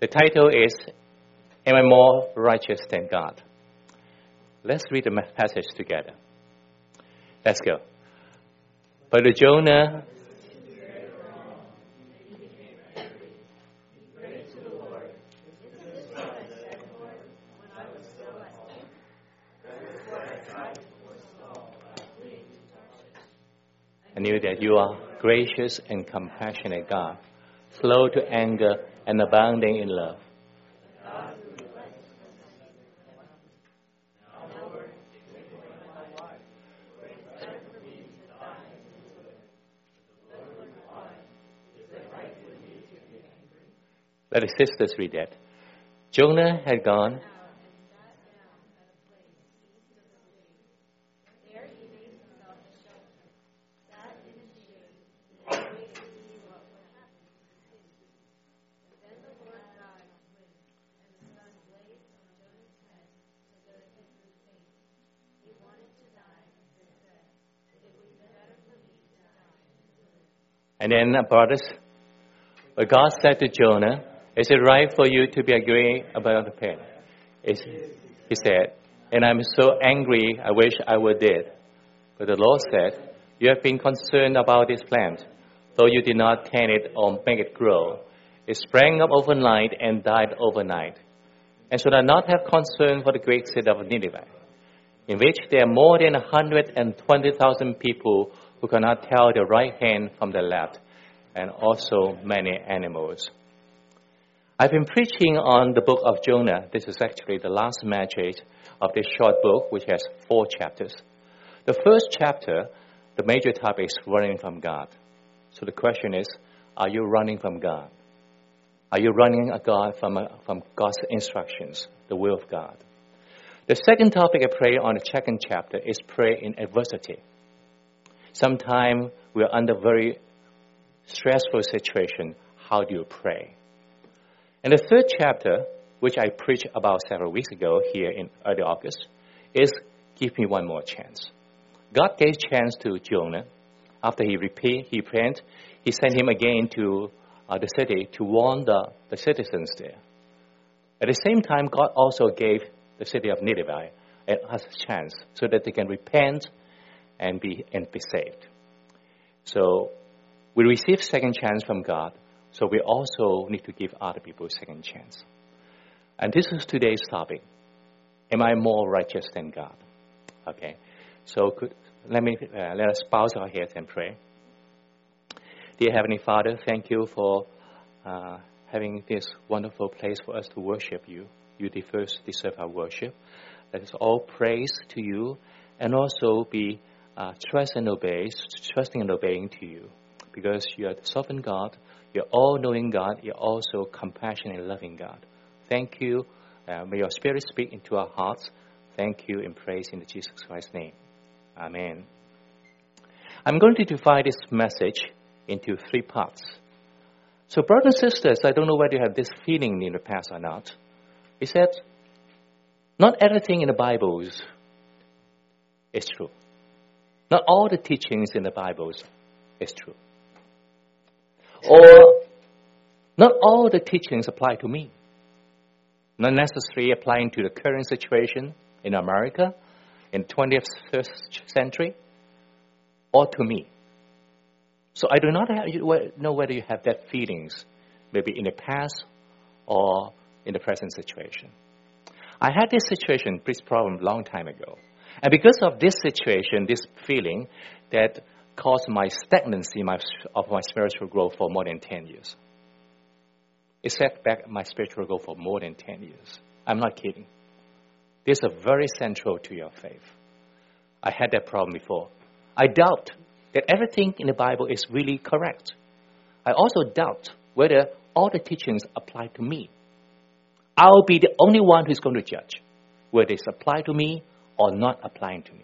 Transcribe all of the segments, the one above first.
The title is, Am I More Righteous Than God? Let's read the passage together. Let's go. But Jonah I knew that you are gracious and compassionate God, slow to anger and abounding in love. Let the sisters read that. Jonah had gone. And then, brothers, but God said to Jonah, is it right for you to be angry about the pain? He said, and I'm so angry, I wish I were dead. But the Lord said, you have been concerned about this plant, though you did not tend it or make it grow. It sprang up overnight and died overnight. And should I not have concern for the great city of Nineveh, in which there are more than 120,000 people who cannot tell the right hand from the left, and also many animals. I've been preaching on the book of Jonah. This is actually the last message of this short book, which has 4 chapters. The first chapter, the major topic is running from God. So the question is, are you running from God? Are you running from God's instructions, the will of God? The second topic I pray on the second chapter is pray in adversity. Sometimes we are under very stressful situation. How do you pray? And the third chapter, which I preached about several weeks ago here in early August, is give me one more chance. God gave chance to Jonah. After he repented, he sent him again to the city to warn the citizens there. At the same time, God also gave the city of Nineveh a chance so that they can repent and be saved. So we receive second chance from God, so we also need to give other people a second chance. And this is today's topic. Am I more righteous than God? Okay. So let us bow our heads and pray. Dear Heavenly Father, thank you for having this wonderful place for us to worship you. You first deserve our worship. Let us all praise to you and also be trusting and obeying to you. Because you are the sovereign God, you're all-knowing God, you're also compassionate and loving God. Thank you. May your Spirit speak into our hearts. Thank you and praise in Jesus Christ's name. Amen. I'm going to divide this message into 3 parts. So brothers and sisters, I don't know whether you have this feeling in the past or not. He said, not everything in the Bible is true. Not all the teachings in the Bible is true. Or not all the teachings apply to me. Not necessarily applying to the current situation in America in the 21st century or to me. So I do not know whether you have that feelings maybe in the past or in the present situation. I had this problem a long time ago. And because of this situation, this feeling that caused my stagnancy of my spiritual growth for more than 10 years. It set back my spiritual growth for more than 10 years. I'm not kidding. This is very central to your faith. I had that problem before. I doubt that everything in the Bible is really correct. I also doubt whether all the teachings apply to me. I'll be the only one who's going to judge whether it's apply to me or not applying to me.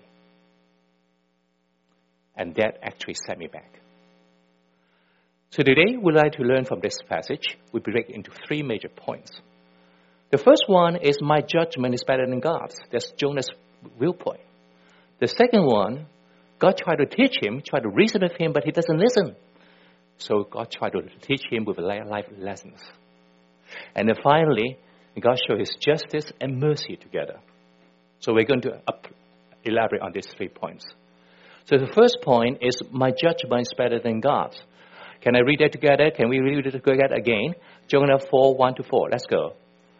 And that actually set me back. So today, we'd like to learn from this passage. We break it into 3 major points. The first one is my judgment is better than God's. That's Jonah's viewpoint. The second one, God tried to teach him, tried to reason with him, but he doesn't listen. So God tried to teach him with life lessons. And then finally, God showed His justice and mercy together. So we're going to elaborate on these 3 points. So the first point is, my judgment is better than God's. Can I read that together? Can we read it together again? Jonah 4, 1-4. Let's go.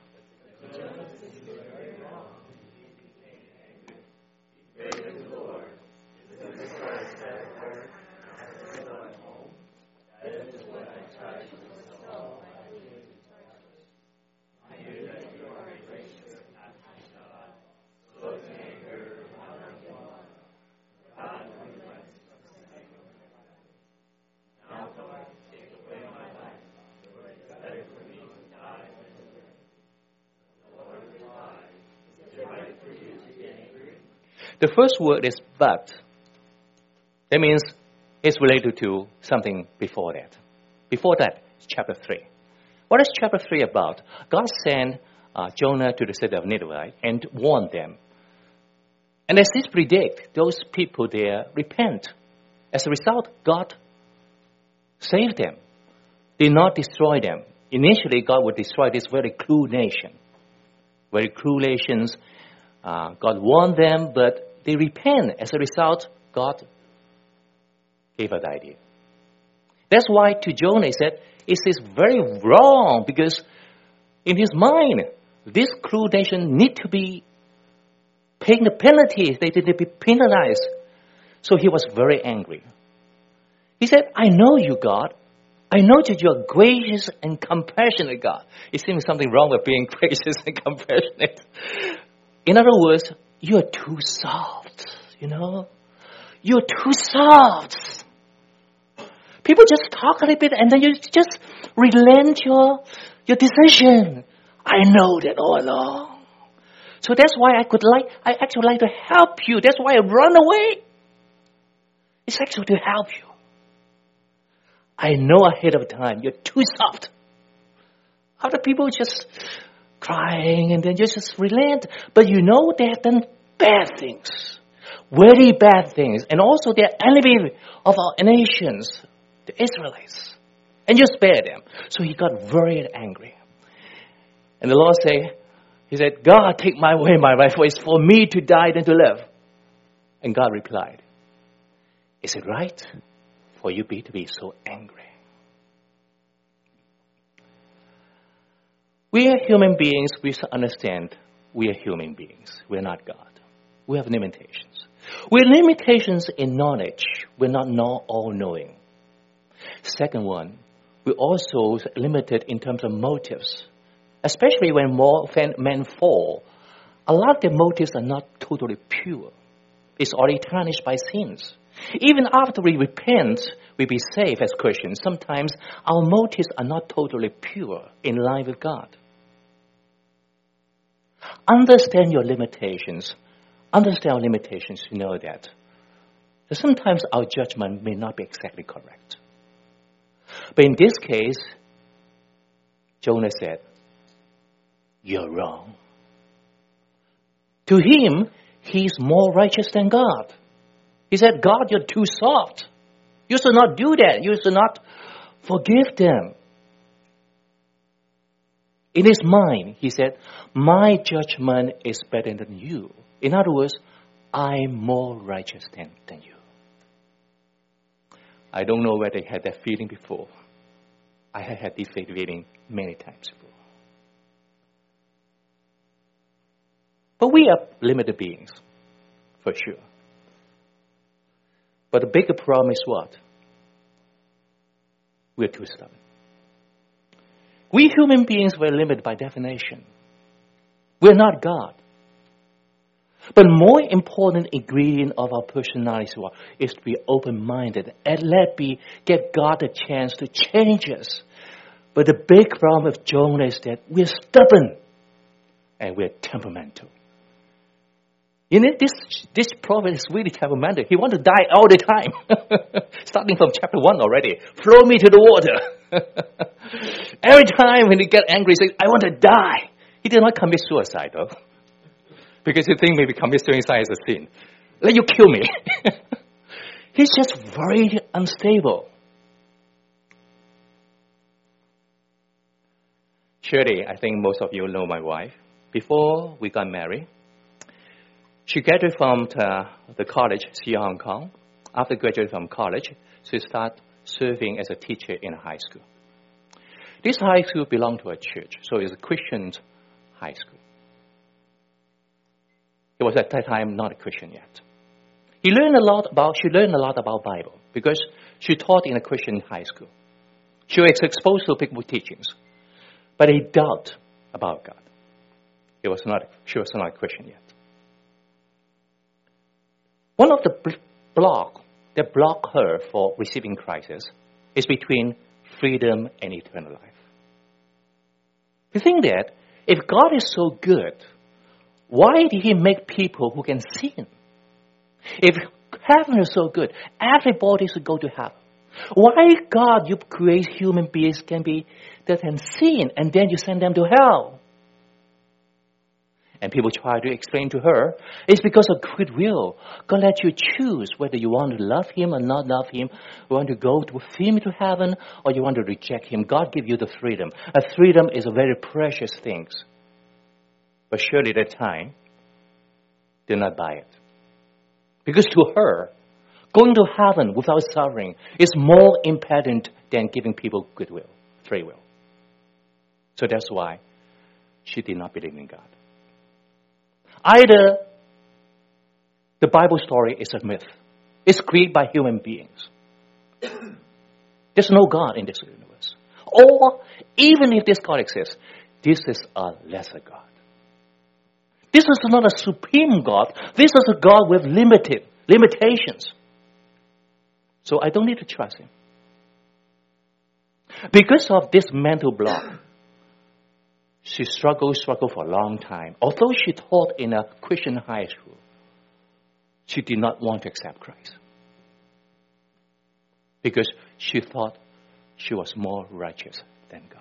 The first word is but. That means it's related to something before that. Before that, it's chapter 3. What is chapter 3 about? God sent Jonah to the city of Nineveh and warned them. And as this predict, those people there repent. As a result, God saved them. Did not destroy them. Initially, God would destroy this very cruel nation. Very cruel nations. God warned them, but they repent. As a result, God gave us the idea. That's why to Jonah he said, it is very wrong, because in his mind, this cruel nation need to be paying the penalties. They need to be penalized. So he was very angry. He said, I know you, God. I know that you are gracious and compassionate, God. It seems something wrong with being gracious and compassionate. In other words, you are too soft, You're too soft. People just talk a little bit and then you just relent your decision. I know that all along. So that's why I actually like to help you. That's why I run away. It's actually to help you. I know ahead of time you're too soft. Other people just crying and then you just relent. But you know they have done bad things. Very bad things. And also they're enemy of our nations, the Israelites. And you spare them. So he got very angry. And the Lord he said, God, take my way, my right, for it's for me to die than to live. And God replied, is it right for you to be so angry? We are human beings. We should understand we are human beings. We're not God. We have limitations. We have limitations in knowledge. We're not all-knowing. Second one, we're also limited in terms of motives. Especially when men fall, a lot of their motives are not totally pure. It's already tarnished by sins. Even after we repent, we be saved as Christians. Sometimes our motives are not totally pure in line with God. Understand your limitations. Understand our limitations to know that sometimes our judgment may not be exactly correct. But in this case, Jonah said, you're wrong. To him, he's more righteous than God. He said, God, you're too soft. You should not do that. You should not forgive them. In his mind, he said, my judgment is better than you. In other words, I'm more righteous than you. I don't know whether you had that feeling before. I have had this feeling many times before. But we are limited beings, for sure. But the bigger problem is what? We're too stubborn. We human beings were limited by definition. We're not God. But more important ingredient of our personality is to be open-minded and get God a chance to change us. But the big problem with Jonah is that we're stubborn and we're temperamental. This prophet is really temperamental. He wants to die all the time. Starting from chapter 1 already. Throw me to the water. Every time when he gets angry, he says, I want to die. He did not commit suicide, though. Because he thinks maybe commit suicide is a sin. Let you kill me. He's just very unstable. Shirley, I think most of you know my wife. Before we got married, she graduated from the college, CU Hong Kong. After graduating from college, she started serving as a teacher in a high school. This high school belonged to a church, so it's a Christian high school. It was at that time not a Christian yet. She learned a lot about Bible because she taught in a Christian high school. She was exposed to biblical teachings, but a doubt about God. She was not a Christian yet. One of the blocks that blocked her for receiving Christ is between freedom and eternal life. You think that if God is so good, why did He make people who can sin? If heaven is so good, everybody should go to heaven. Why God you create human beings that can sin and then you send them to hell? And people try to explain to her, it's because of goodwill. God let you choose whether you want to love Him or not love Him. You want to go with Him to heaven or you want to reject Him. God give you the freedom. And freedom is a very precious thing. But surely at that time, did not buy it. Because to her, going to heaven without suffering is more important than giving people goodwill, free will. So that's why she did not believe in God. Either the Bible story is a myth. It's created by human beings. There's no God in this universe. Or even if this God exists, this is a lesser God. This is not a supreme God. This is a God with limitations. So I don't need to trust Him. Because of this mental block, she struggled for a long time. Although she taught in a Christian high school, she did not want to accept Christ. Because she thought she was more righteous than God.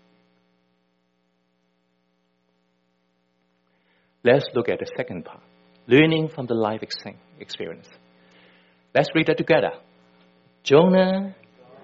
Let's look at the second part. Learning from the life experience. Let's read that together. Jonah.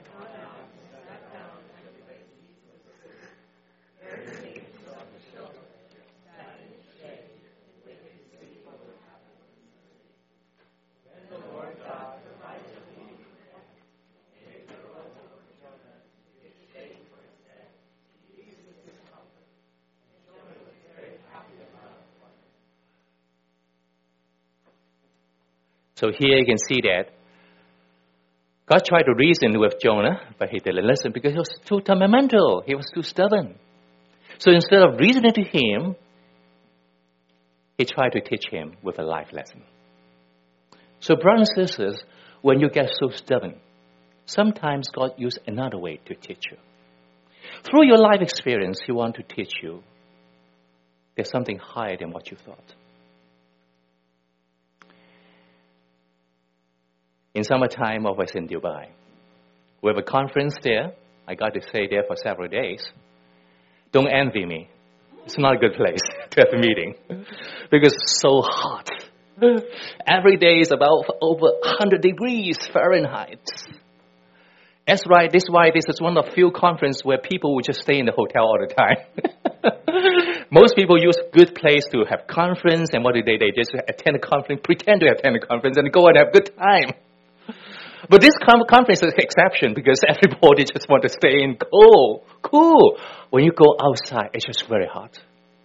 So here you can see that God tried to reason with Jonah, but he didn't listen because he was too temperamental. He was too stubborn. So instead of reasoning to him, he tried to teach him with a life lesson. So brothers and sisters, when you get so stubborn, sometimes God uses another way to teach you. Through your life experience, He wants to teach you there's something higher than what you thought. In summertime, I was in Dubai. We have a conference there. I got to stay there for several days. Don't envy me. It's not a good place to have a meeting because it's so hot. Every day is about over 100 degrees Fahrenheit. That's right. This is one of the few conferences where people will just stay in the hotel all the time. Most people use good place to have conference, and what do they just attend a conference, pretend to attend a conference, and go and have a good time. But this conference is an exception because everybody just want to stay in cool. When you go outside, it's just very hot.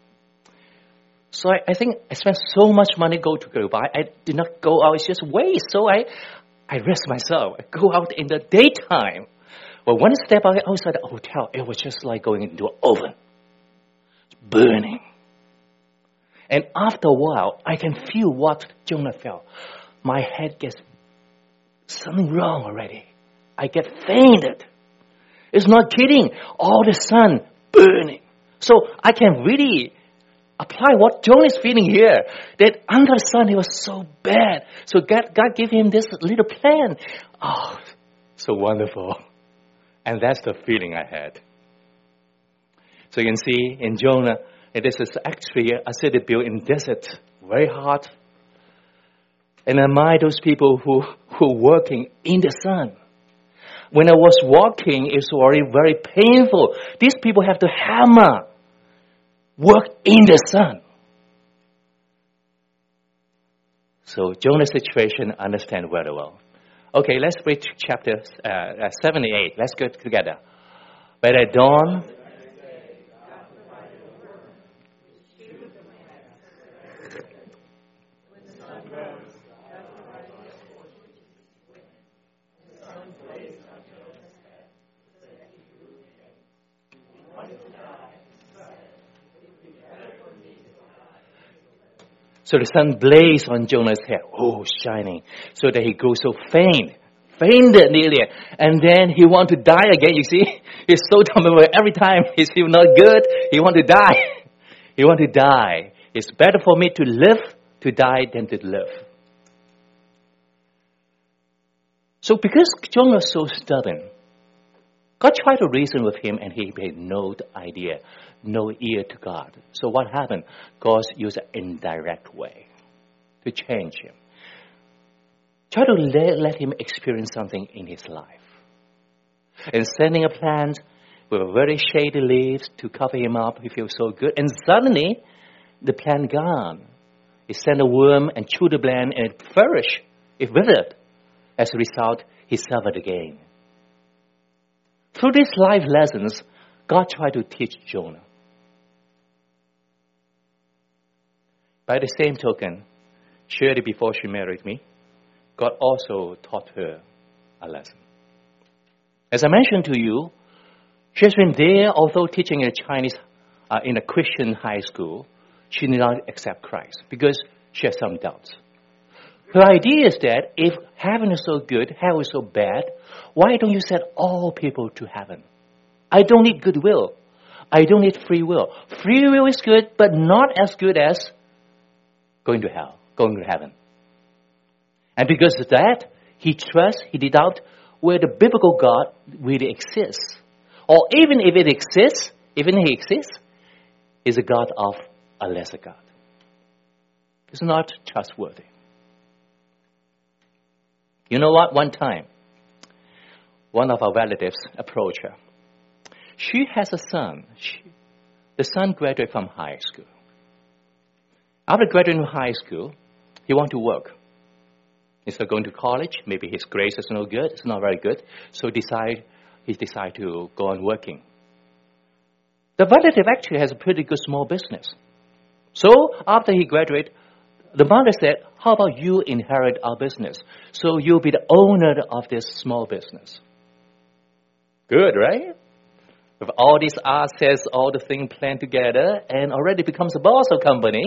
So I think I spent so much money go to Dubai. I did not go out. It's just waste. So I rest myself. I go out in the daytime. Well, one step outside the hotel, it was just like going into an oven. It's burning. And after a while, I can feel what Jonah felt. My head gets something wrong already. I get fainted. It's not kidding. All the sun burning. So I can really apply what Jonah is feeling here. That under the sun, it was so bad. So God gave him this little plan. Oh, so wonderful. And that's the feeling I had. So you can see in Jonah, this is actually a city built in desert. Very hot. And admire those people who are working in the sun. When I was walking, it's already very painful. These people have to hammer, work in the sun. So Jonah's situation, I understand very well. Okay, let's read chapter 78. Let's go together. But at dawn, so the sun blazed on Jonah's head, shining, so that he grew so fainted nearly. And then he wanted to die again, you see. He's so dumb, every time he feels not good, he wants to die. He wants to die. It's better for me to die than to live. So because Jonah was so stubborn, God tried to reason with him and he had no idea, no ear to God. So what happened? God used an indirect way to change him. Try to let him experience something in his life. And sending a plant with very shady leaves to cover him up, he feels so good. And suddenly, the plant gone. He sent a worm and chewed the plant and it flourished. It withered. As a result, he suffered again. Through these life lessons, God tried to teach Jonah. By the same token, Shirley, before she married me, God also taught her a lesson. As I mentioned to you, she has been there, although teaching in a Christian high school, she did not accept Christ because she has some doubts. Her idea is that if heaven is so good, hell is so bad, why don't you send all people to heaven? I don't need goodwill. I don't need free will. Free will is good, but not as good as going to hell, going to heaven. And because of that, he doubts where the biblical God really exists. Or even if it exists, even if he exists, is a God of a lesser God. It's not trustworthy. You know what? One time, one of our relatives approached her. She has a son. The son graduated from high school. After graduating from high school, he wants to work. Instead of going to college, maybe his grades is no good, it's not very good, so he decided to go on working. The relative actually has a pretty good small business. So after he graduated, the mother said, how about you inherit our business? So you'll be the owner of this small business. Good, right? With all these assets, all the things planned together, and already becomes a boss of company.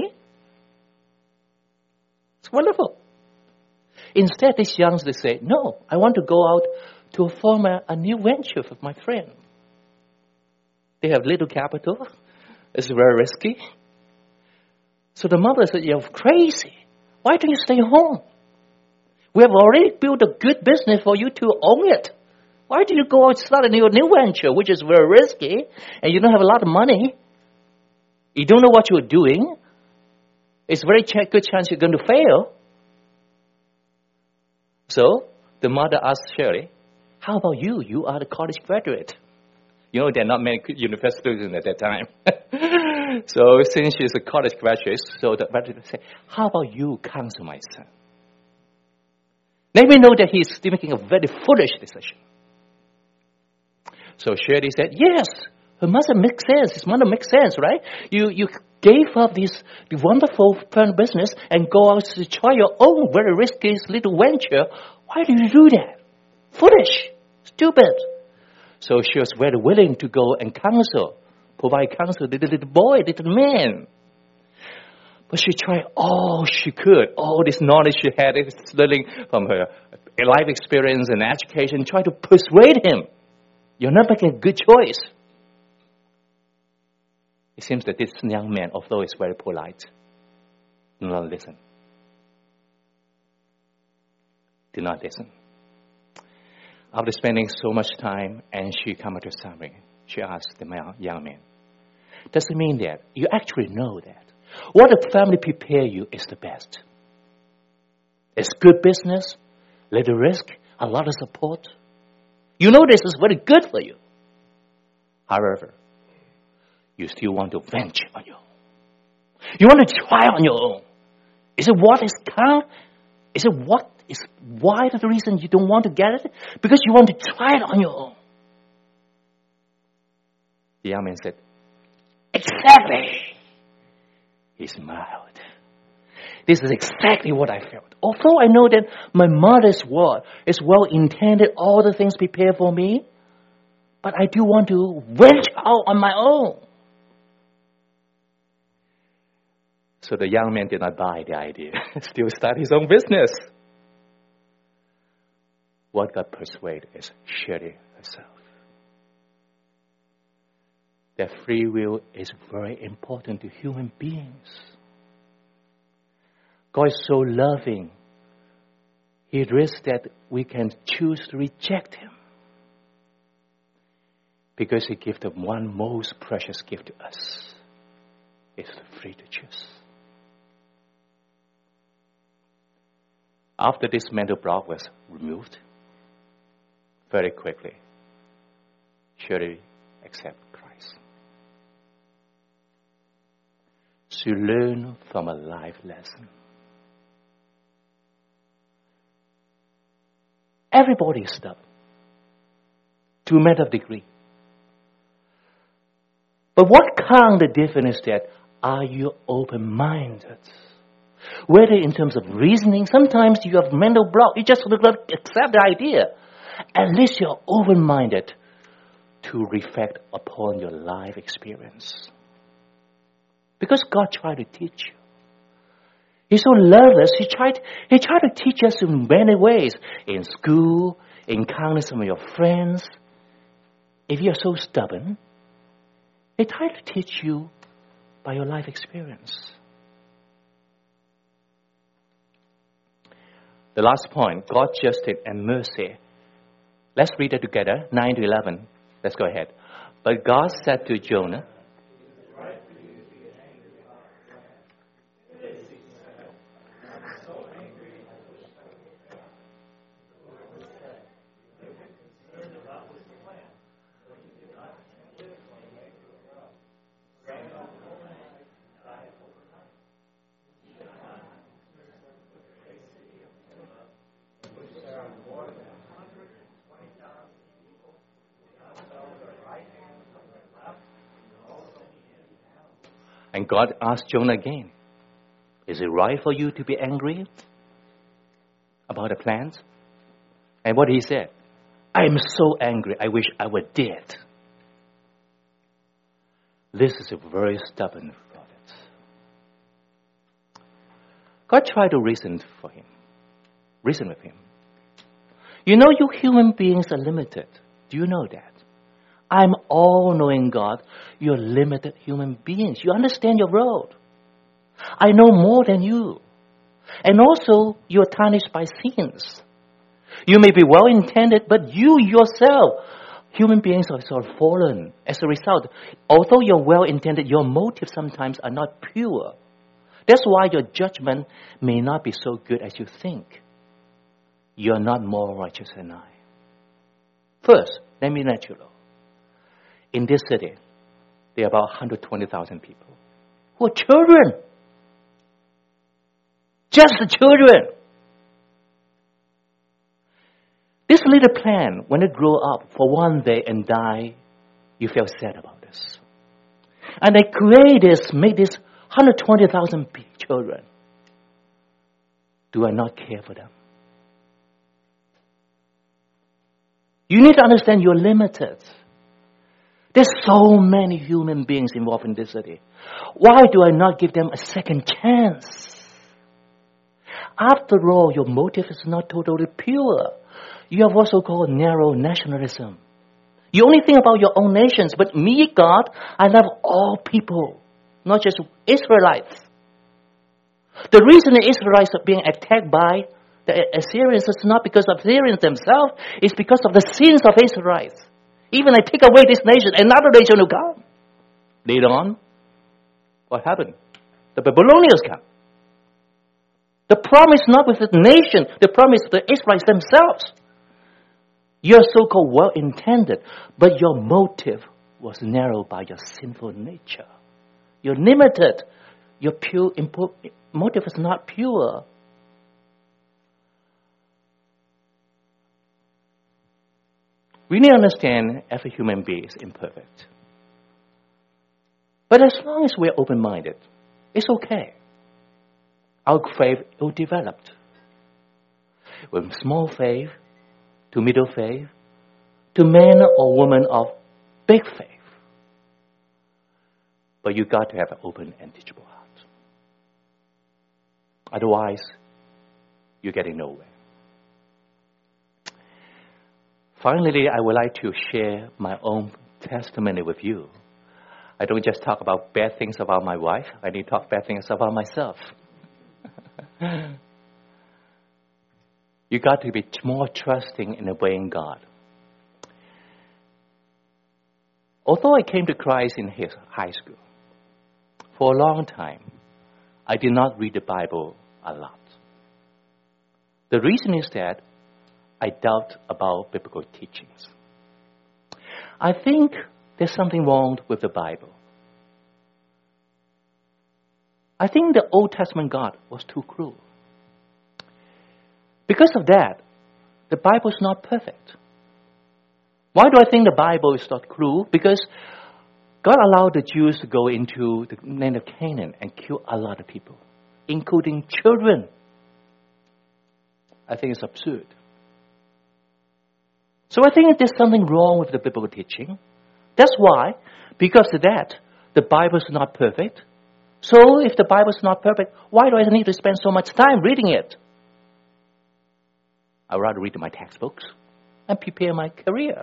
It's wonderful. Instead, this youngster said, no, I want to go out to form a new venture with my friend. They have little capital. It's very risky. So the mother said, you're crazy. Why don't you stay home? We have already built a good business for you to own it. Why do you go out and start a new venture, which is very risky, and you don't have a lot of money? You don't know what you're doing. It's a very good chance you're going to fail. So the mother asked Shirley, how about you? You are the college graduate. You know, there are not many university students at that time. So since she's a college graduate, so the relative said, how about you counsel my son? Let me know that he's making a very foolish decision. So Shirley said, yes, her mother makes sense. His mother makes sense, right? You gave up the wonderful fun business and go out to try your own very risky little venture. Why do you do that? Foolish, stupid. So she was very willing to go and provide counsel to the little boy, little man. But she tried all she could, all this knowledge she had, learning from her life experience and education, tried to persuade him. You're not making a good choice. It seems that this young man, although he's very polite, did not listen. Did not listen. After spending so much time and she came to summary, she asked the young man, does it mean that you actually know that what the family prepare you is the best? It's good business, little risk, a lot of support. You know this is very good for you. However, you still want to venture on your own. You want to try on your own. Is it what is count? Is it what is why the reason you don't want to get it? Because you want to try it on your own. The young man said, exactly. He smiled. This is exactly what I felt. Although I know that my mother's word is well intended, all the things prepared for me, but I do want to venture out on my own. So the young man did not buy the idea. Still start his own business. What got persuaded is Shirley herself. That free will is very important to human beings. God is so loving. He risks that we can choose to reject Him. Because He gives the one most precious gift to us. It's free to choose. After this mental block was removed, very quickly, Shirley accepted Christ. She learned from a life lesson. Everybody is stubborn, to a matter of degree. But what counts the difference is that are you open-minded? Whether in terms of reasoning, sometimes you have mental block, you just accept the idea. At least you're open-minded to reflect upon your life experience. Because God tried to teach you. He so loved us, He tried to teach us in many ways. In school, encountering some of your friends. If you're so stubborn, He tried to teach you by your life experience. The last point, God's justice and mercy. Let's read it together, 9 to 11. Let's go ahead. But God said to Jonah, and God asked Jonah again, is it right for you to be angry about the plans? And what he said, I am so angry, I wish I were dead. This is a very stubborn prophet. God tried to reason with him. You know, you human beings are limited. Do you know that? I'm all-knowing God. You're limited human beings. You understand your road. I know more than you. And also, you're tarnished by sins. You may be well-intended, but you yourself, human beings are sort of fallen. As a result, although you're well-intended, your motives sometimes are not pure. That's why your judgment may not be so good as you think. You're not more righteous than I. First, let me let you know. In this city, there are about 120,000 people who are children. Just the children. This little plant, when it grew up for one day and die, you feel sad about this. And they create this, make this 120,000 children. Do I not care for them? You need to understand you're limited. There's so many human beings involved in this city. Why do I not give them a second chance? After all, your motive is not totally pure. You have also called narrow nationalism. You only think about your own nations, but me, God, I love all people, not just Israelites. The reason the Israelites are being attacked by the Assyrians is not because of Assyrians themselves, it's because of the sins of Israelites. Even I take away this nation, another nation will come. Later on, what happened? The Babylonians come. The problem is not with the nation. The problem is the Israelites themselves. You're so-called well-intended, but your motive was narrowed by your sinful nature. You're limited. Your motive is not pure. We need to understand every human being is imperfect. But as long as we're open-minded, it's okay. Our faith will develop. From small faith to middle faith to man or woman of big faith. But you got to have an open and teachable heart. Otherwise, you're getting nowhere. Finally, I would like to share my own testimony with you. I don't just talk about bad things about my wife. I need to talk bad things about myself. You got to be more trusting in obeying God. Although I came to Christ in his high school, for a long time, I did not read the Bible a lot. The reason is that I doubt about biblical teachings. I think there's something wrong with the Bible. I think the Old Testament God was too cruel. Because of that, the Bible is not perfect. Why do I think the Bible is not cruel? Because God allowed the Jews to go into the land of Canaan and kill a lot of people, including children. I think it's absurd. So I think there's something wrong with the biblical teaching. That's why, because of that, the Bible is not perfect. So if the Bible is not perfect, why do I need to spend so much time reading it? I'd rather read my textbooks and prepare my career.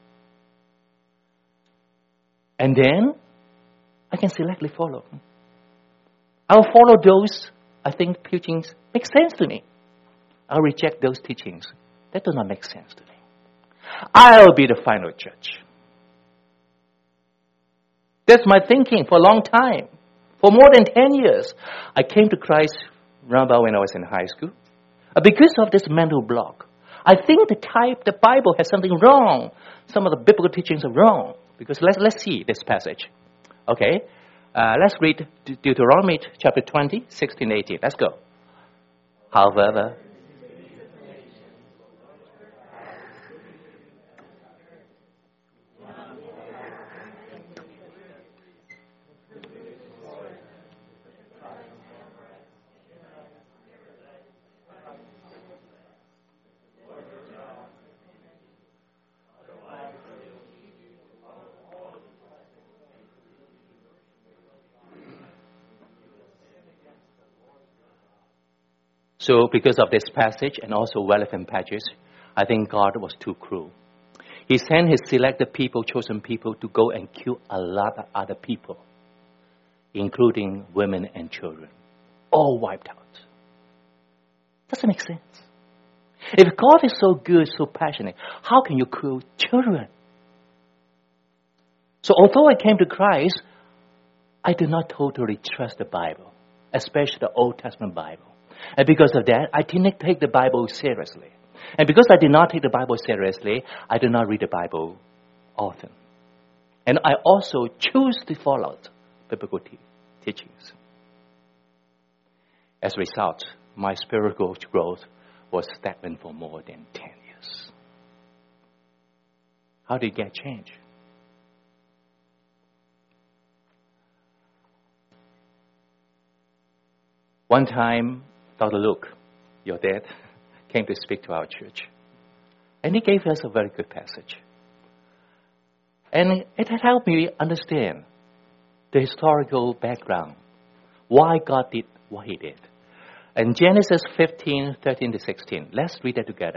And then I can selectly follow. I'll follow those I think teachings make sense to me. I'll reject those teachings that do not make sense to me. I'll be the final judge. That's my thinking for a long time. For more than 10 years, I came to Christ around about when I was in high school. Because of this mental block, I think the Bible has something wrong. Some of the biblical teachings are wrong. Because let's see this passage. Okay, let's read Deuteronomy chapter 20, 16, 18. Let's go. However, so because of this passage and also relevant passages, I think God was too cruel. He sent his selected people, chosen people, to go and kill a lot of other people, including women and children, all wiped out. Doesn't make sense. If God is so good, so passionate, how can you kill children? So although I came to Christ, I did not totally trust the Bible, especially the Old Testament Bible. And because of that, I didn't take the Bible seriously. And because I did not take the Bible seriously, I did not read the Bible often. And I also choose to follow biblical teachings. As a result, my spiritual growth was stagnant for more than 10 years. How did it get changed? One time, Dr. Luke, your dad, came to speak to our church. And he gave us a very good passage. And it had helped me understand the historical background, why God did what he did. And Genesis 15, 13 to 16. Let's read that together.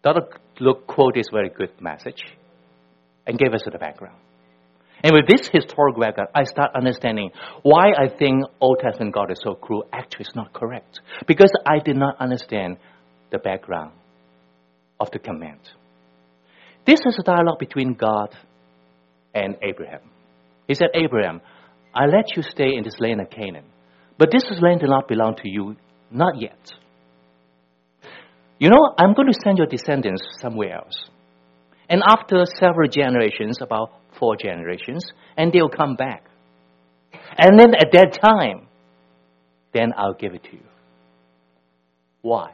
Dr. Luke quoted this very good message and gave us the background. And with this historical background, I start understanding why I think Old Testament God is so cruel. Actually, it's not correct. Because I did not understand the background of the command. This is a dialogue between God and Abraham. He said, Abraham, I let you stay in this land of Canaan. But this land does not belong to you, not yet. You know, I'm going to send your descendants somewhere else. And after several generations, about 4 generations, and they'll come back. And then at that time, then I'll give it to you. Why?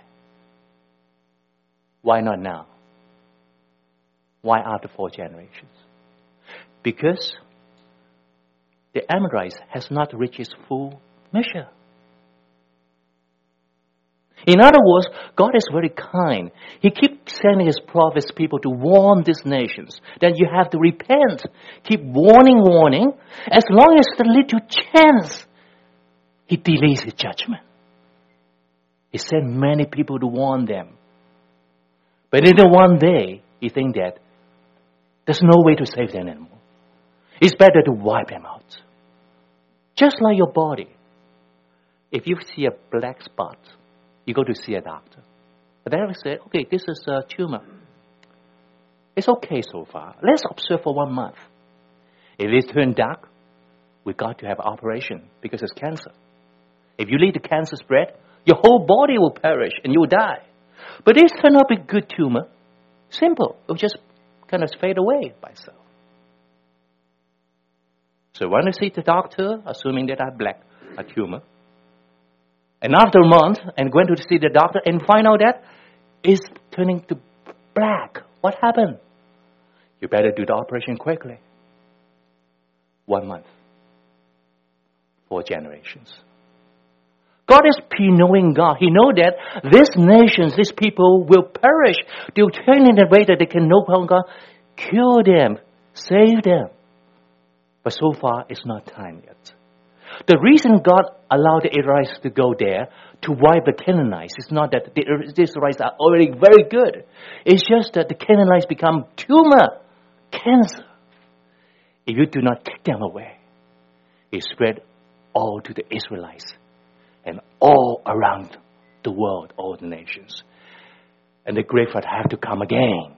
Why not now? Why after 4 generations? Because the Amorites has not reached its full measure. In other words, God is very kind. He keeps sending His prophets, people, to warn these nations that you have to repent. Keep warning. As long as the little chance, He delays His judgment. He sent many people to warn them. But in the one day, He thinks that there's no way to save them anymore. It's better to wipe them out. Just like your body. If you see a black spot, you go to see a doctor. The doctor said, okay, this is a tumor. It's okay so far. Let's observe for 1 month. If it turns dark, we got to have an operation because it's cancer. If you let the cancer spread, your whole body will perish and you will die. But this turned out to be a good tumor. Simple. It will just kind of fade away by itself. So when I see the doctor, assuming that I have a tumor, and after a month, I'm going to see the doctor and find out that it's turning to black. What happened? You better do the operation quickly. 1 month. 4 generations. God is pre-knowing God. He knows that these nations, these people will perish. They'll turn in a way that they can no longer cure them, save them. But so far, it's not time yet. The reason God allowed the Israelites to go there to wipe the Canaanites is not that the Israelites are already very good. It's just that the Canaanites become tumor, cancer. If you do not take them away, it spread all to the Israelites and all around the world, all the nations. And the great flood have to come again.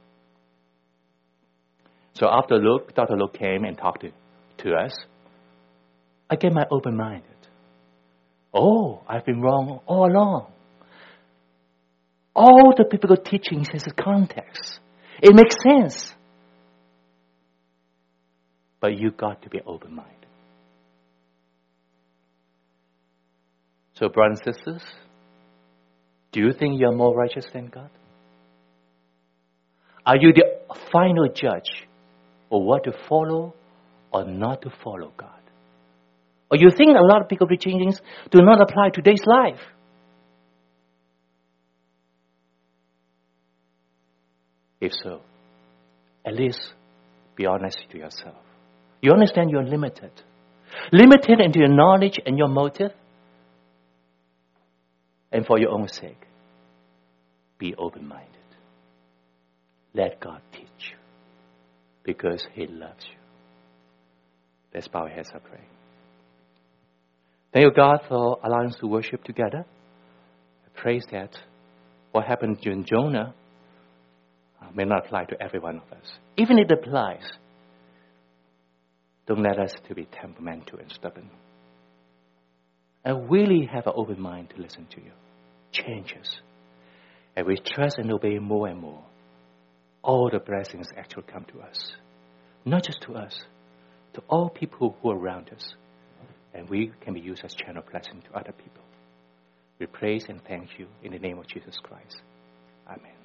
So after Dr. Luke came and talked to us, I get my open-minded. Oh, I've been wrong all along. All the biblical teachings has a context. It makes sense. But you got to be open-minded. So, brothers and sisters, do you think you're more righteous than God? Are you the final judge of what to follow or not to follow God? Or you think a lot of biblical teachings do not apply to today's life? If so, at least be honest to yourself. You understand you're limited. Limited into your knowledge and your motive. And for your own sake, be open-minded. Let God teach you. Because He loves you. Let's bow our heads and pray. Thank you, God, for allowing us to worship together. I praise that what happened during Jonah may not apply to every one of us. Even if it applies, don't let us to be temperamental and stubborn. And really have an open mind to listen to you. Change us. And we trust and obey more and more. All the blessings actually come to us. Not just to us, to all people who are around us. And we can be used as channel blessing to other people. We praise and thank you in the name of Jesus Christ. Amen.